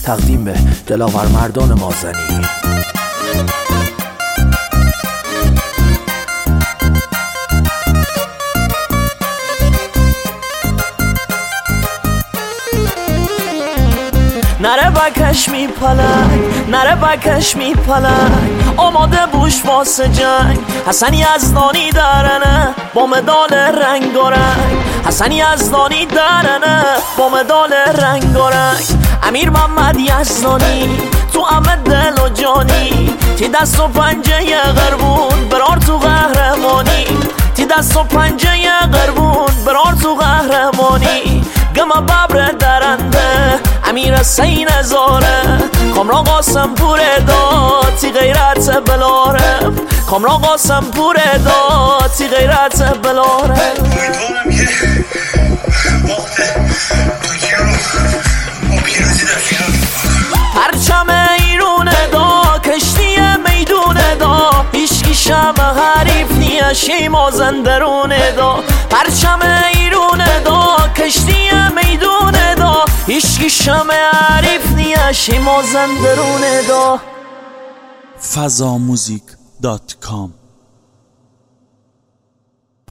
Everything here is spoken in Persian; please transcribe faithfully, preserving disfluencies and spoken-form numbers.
تقدیم به دلاور مردان مازنی. نره بکش می پلنگ، نره بکش می پلنگ، آماده بوش واسه جنگ. حسن یزدانی درنه با مدال رنگ و رنگ، حسن یزدانی درنه با مدال رنگ و رنگ. امیر محمد یزدانی تو همه دل و جانی، تی دست و پنجه قربون برار تو قهرمانی، تی دست و پنجه قربون برار تو قهرمانی. گم ببر درنده امیر حسین زاره، کامران قاسم پور داد تی غیرت بلاره، کامران قاسم پور داد تی غیرت بلاره. امیدوارم که وقت ترکیه رو با پیروزی در فینال پرچم ایرون دا کشتی میدون دا، هیچکی شم حریف نیشی مازندرون دا. پرچم ایرون دا کشتی میدون دا، هیچکی شم حریف نیشی مازندرون دا. فضاموزیک دات کام